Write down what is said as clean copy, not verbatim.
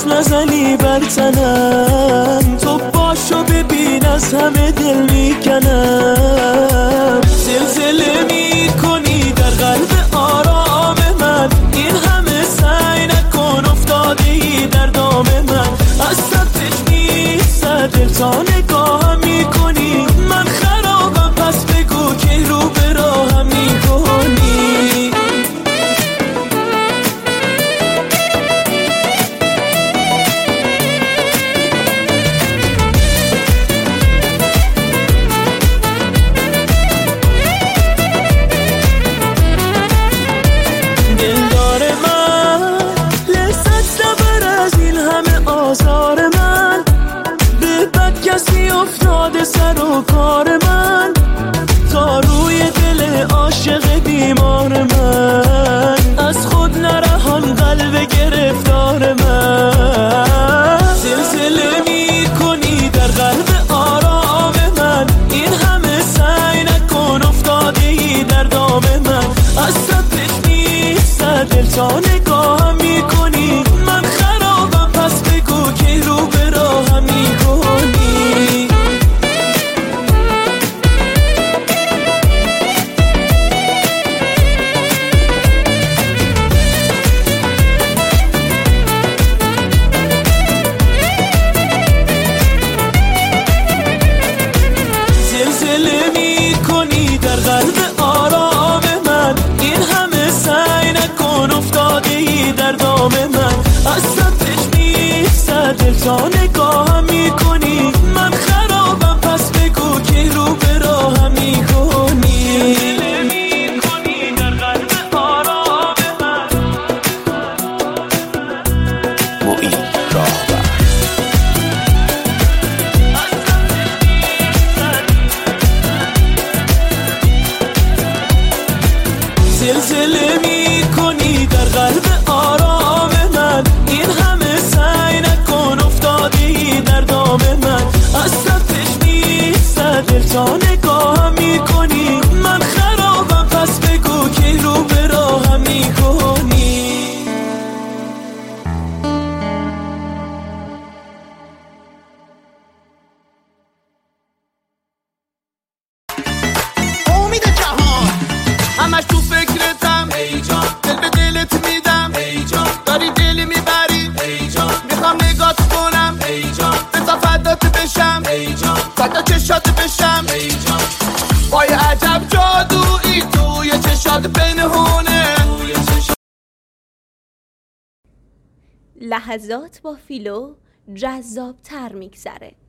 دست نزنی بر تنم، تو باشو ببین از همه دل میکنم. زلزله میکنی در قلب آرام من، این همه سعی نکن افتادی در دام من. از سبتش نیست دل تا نگاهم میکنی، من خرابم پس بگو که رو به راهم میکنی. افتاده سر و کار من، تا روی دل عاشق بیمار من. از خود نرهان قلب گرفتار من. زلزله میکنی در قلب آرام من، این همه سعی نکن افتادی در دام من. از سبتش نیست دل تا نگاهم میکنی، من خرابم پس بگو که رو به راهم میکنی. دل تا نگاهم میکنی، من خرابم پس بگو که رو به راهم میکنی. زلزله میکنی در قلب آرام من. معین راهبر. زلزله میکنی در قلب آرام من، این همه سعی نکن افتادی در دام من. از سبتش نیست دل تا نگاهم میکنی، من خرابم پس بگو که رو به راهم میکنی. امید جهان همش تو فکرتم، ای جان دل به دلت میدم، ای جان داری دلی میبری، ای جان میخوام نگات کنم، ای جان بذار فدات بشم، ای جان فدا چشات بشم، ای جان وای عجب جادویی توی چشات پنهونه. لحظات با فیلو جذاب تر میگذره.